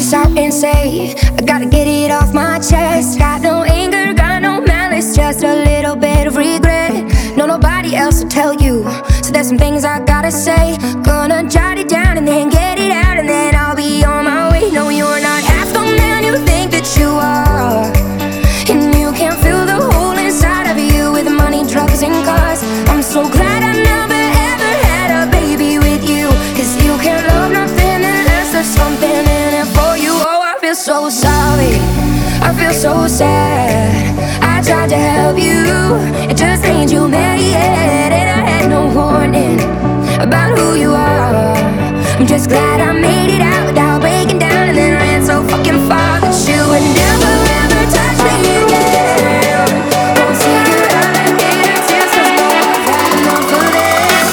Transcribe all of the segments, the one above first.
this out and say I gotta get it off my chest. Got no anger, got no malice, just a little bit of regret. No, nobody else will tell you, so there's some things I gotta say. Gonna jot it down and then get it out, and then I'll be on my way. No, you're not half the man you think that you are, and you can't fill the hole inside of you with money, drugs, and cars. I'm so glad I never ever had a baby with you, 'cause you can't love nothing unless there's something in it for you. Oh, I feel so sorry, I feel so sad. I tried to help you, it just ain't you mad yet. And I had no warning about who you are. I'm just glad I made it out without breaking down, and then ran so fucking far that you would never ever touch me again. Won't see you out again, tears so long, I've had enough of this.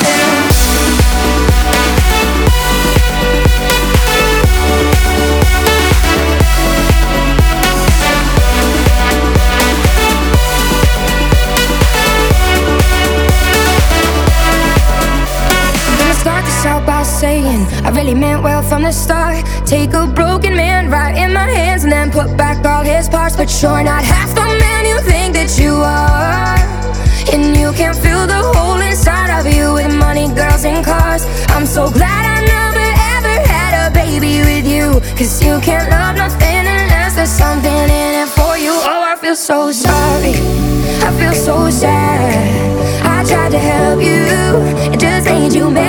Saying I really meant well from the start. Take a broken man right in my hands and then put back all his parts. But you're not half the man you think that you are, and you can't fill the hole inside of you with money, girls, and cars. I'm so glad I never ever had a baby with you, 'cause you can't love nothing unless there's something in it for you. Oh, I feel so sorry, I feel so sad. I tried to help you, it just ain't you, man.